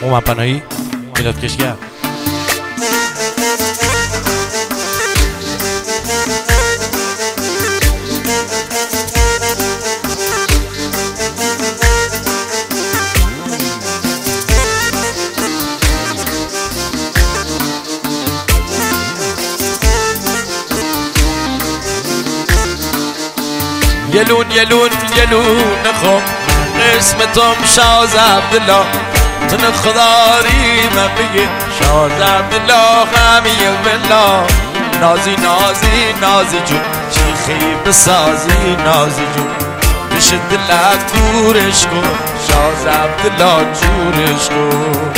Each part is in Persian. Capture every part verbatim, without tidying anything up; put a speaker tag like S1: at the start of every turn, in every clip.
S1: اومد پناهی میلاد کشگر.
S2: یلون یلون یلون خم قسمتم شاز عبدالله تن خداری من بگه شاز عبدالله خمیه بالله نازی نازی نازی جون چیخی بسازی نازی جون بشه دلت دورش کن شاز عبدالله جورش کن.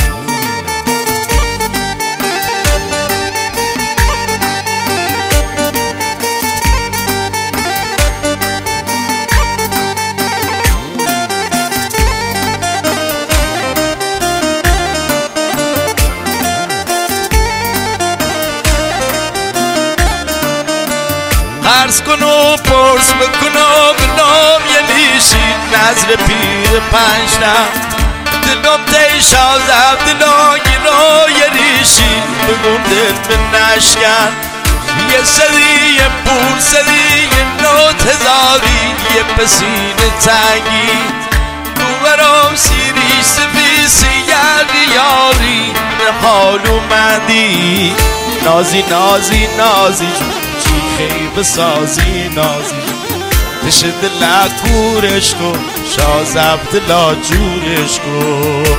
S2: عرض کن و پرس بکن و بنام یه لیشی نظر پیر پنجتم دلم دی شاز عبدالله گیرا یه ریشی بگم دل به نشکن یه سری یه پول سری یه نوت هزاری یه پسین تنگی دوبرام سیری سفی سیگردی یاری به حال اومدی نازی نازی نازی چیخی بسازی نازی بشه دلت گورش کن شاز عبدالله جورش کن.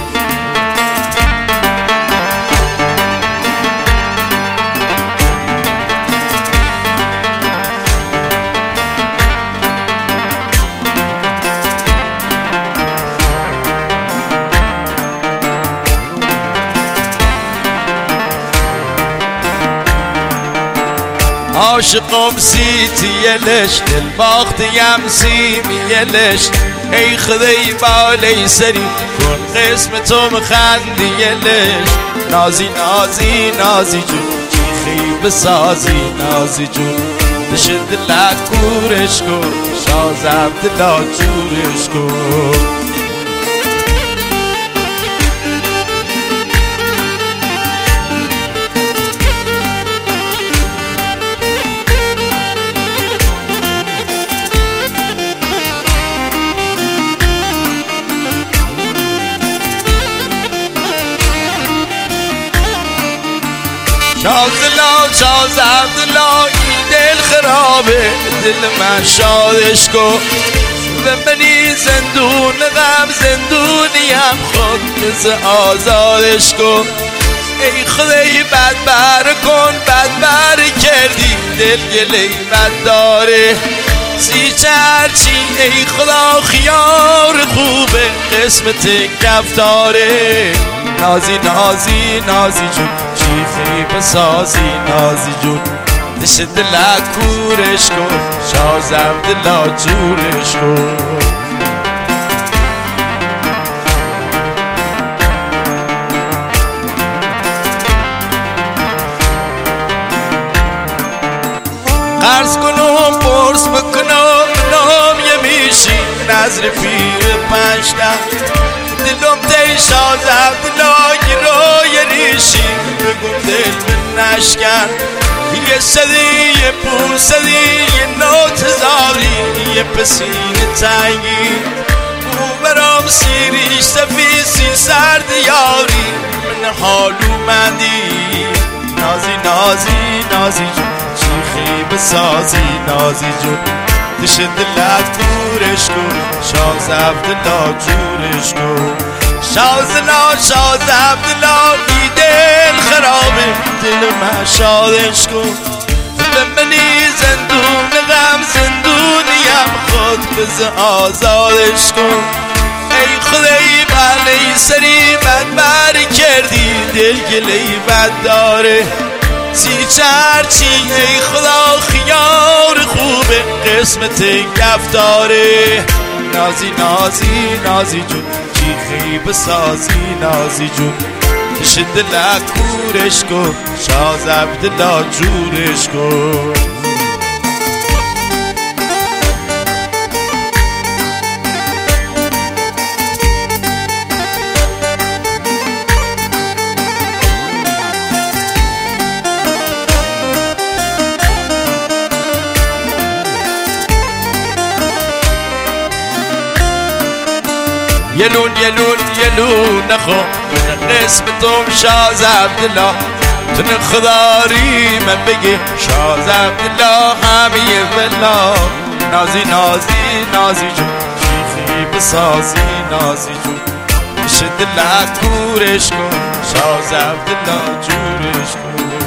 S2: عاشقم سیتی یلش دل باختیم سیمی یلش ای خدای بالای سری کن قسمتم خندی یلش نازی نازی نازی جون چیخی بسازی نازی جون بشه دلت گورش کن شاز عبدالله جورش کن. شازلا شاز عبدالله این دل خرابه دل من شادش کن به منی زندون غم زندونیم خود بز آزادش کن ای خدای بد بر کن بد بر کردی دل گلی بد داره سی چرچی ای خدا خیار خوبه قسمت کف داره نازی نازی نازی جون چیخی بسازی نازی جون دش دلت کورش کن شاز عبدالله جورش کن. قرض کنم پرس بکنم نام یه میشی نظر پیر پنجتم دلم دی شاز عبدالله گیرای ریشی بگم دل به نشکن یه صدی یه پول صدی یه نوت هزاری یه پسین تنگی او برام سیریش سفی سی سرد یاری من حال اومدی نازی نازی نازی جون چیخی بسازی نازی جون دش دلت گورش کن شاز عبدالله جورش کن. شازلا شاز عبدالله ای دل خرابه دل من شادش کن به منی زندون غم زندونیم خود بز آزادش کن ای خدای بلی سری بد بر کردی دل گلی بد داره سی چرچی ای خدا خیار خوبه قسمت گف داره نازی نازی نازی جون چیخی بسازی نازی جون بشه دلت کورش کن شاز عبدالله جورش کن. یلون یلون یلون نخو قسم توم شاز عبدالله تن خداری من بگی شاز عبدالله همیه بلا نازی نازی نازی جو شیخی بسازی نازی جو بشه دلت گورش کن شاز عبدالله جورش کن